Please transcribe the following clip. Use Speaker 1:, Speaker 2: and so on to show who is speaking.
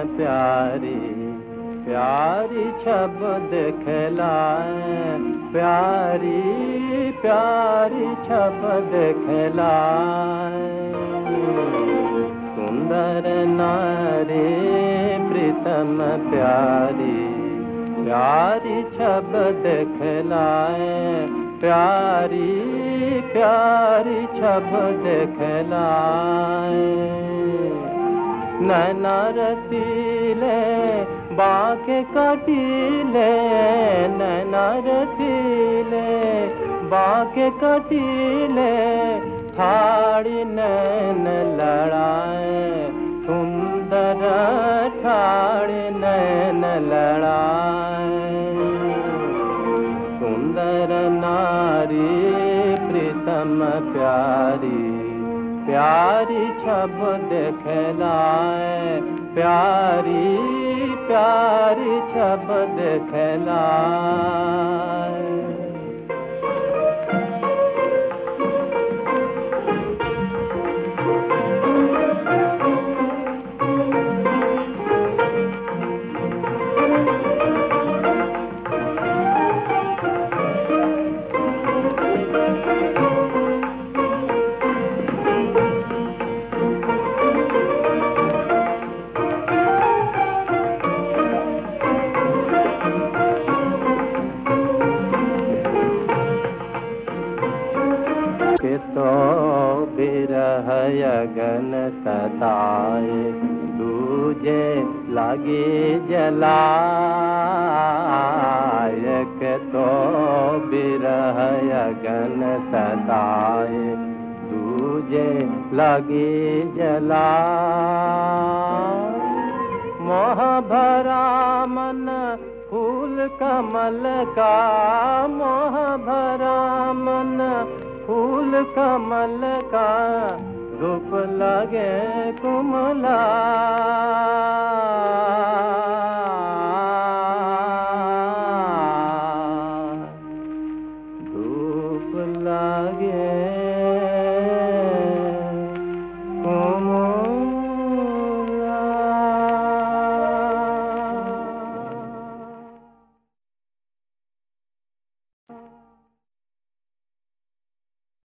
Speaker 1: प्यारी प्यारी छब दिखलाए, प्यारी प्यारी छब दिखलाए। सुंदर नारी प्रीतम प्यारी प्यारी छब दिखलाए, प्यारी प्यारी छब दिखलाए। नैना रसीले बाके कटीले, नैना रसीले बाके कटीले, ठाड़ी नैन लड़ाए, सुंदर ठाड़ी नैन लड़ाए। सुंदर नारी प्रीतम प्यारी प्यारी छब दिखलाए, प्यारी प्यारी छब दिखलाए। तो बिरह अगन सताए, दूजे लगे जलायक, तो बिरह अगन सताए, दूजे लगे जलाए। मोह भरा मन फूल कमल का, मोह भरा मन फूल कमल का, रूप लगे कुमला।